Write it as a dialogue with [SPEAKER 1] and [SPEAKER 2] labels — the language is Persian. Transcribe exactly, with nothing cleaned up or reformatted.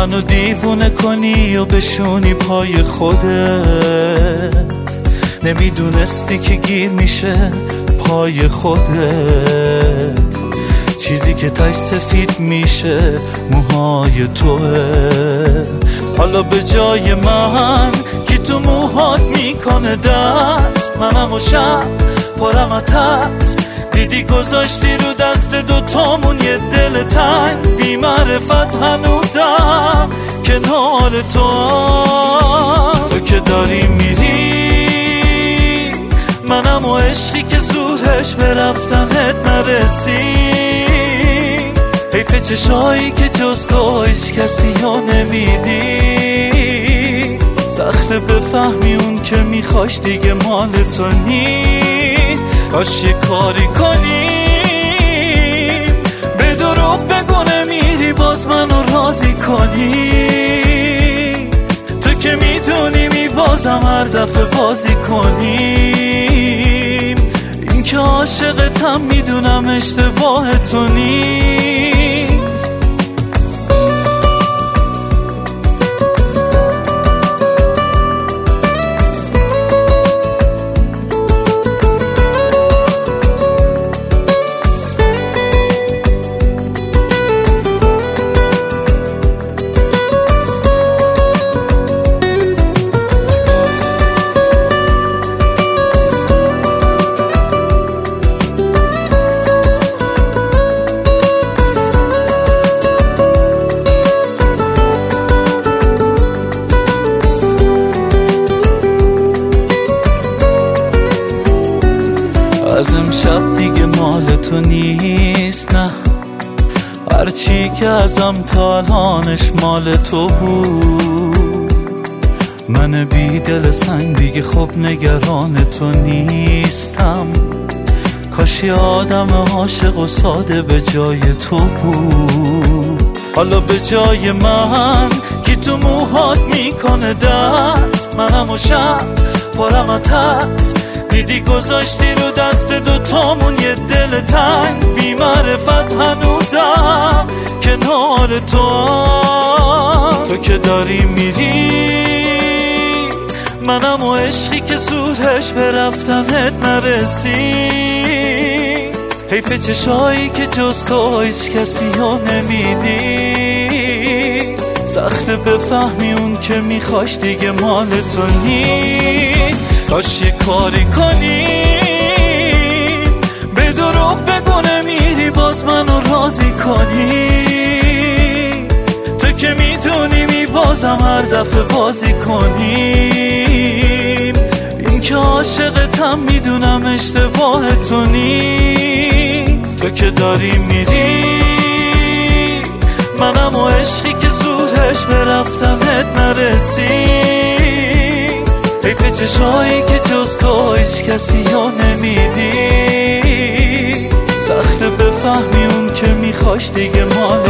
[SPEAKER 1] منو دیوونه کنی و بشونی پای خودت، نمیدونستی که گیر میشه پای خودت، چیزی که تاش سفید میشه موهای توه. حالا به جای من که تو موهات میکنه دست، منم و شب پرم از ترس، دیدی گذاشتی رو دست دوتامون یه دل تنگ، بی معرفت هنوزم کنار تو. تو که داری میری منم و عشقی که زورش به رفتنت نرسید، حیف چشایی که جز تو هیچ کسی ها نمیدی، سخته بفهمی اون که میخواش دیگه مال تو نیست. کاش یه کاری کنی به دروغ بگو نمیری باز منو راضی کنی، تو که میدونی میبازم هر دفعه بازی کنیم، این که عاشقتم میدونم اشتباه تو نیست. از امشب دیگه مال تو نیست، نه هرچی که ازم تا الانش مال تو بود، من بی دل سنگ دیگه خب نگران تو نیستم، کاش یه آدم عاشق و ساده به جای تو بود. حالا به جای من که تو موهات میکنه دست، منم و شب پرم از ترس، دیدی گذاشتی رو دست دوتامون یه دل تنگ، بی معرفت هنوزم کنار تو. تو که داری میری منم و عشقی که زورش به رفتنت نرسید، حیف چشایی که جز تو هیچ کسی ها نمیدی، سخته بفهمی اون که میخواش دیگه مال تو نیست. کاش یه کاری کنی به دروغ بگو نمیری باز منو راضی کنی، تو که میدونی میبازم هر دفعه بازی کنیم، این که عاشقتم میدونم اشتباه تو نیست. تو که داری میری منم و عشقی که زورش به رفتنت نرسید، حیف چشایی که جز تو هیچ کسی ها نمیدی، سخته بفهمی اون که میخواش دیگه مال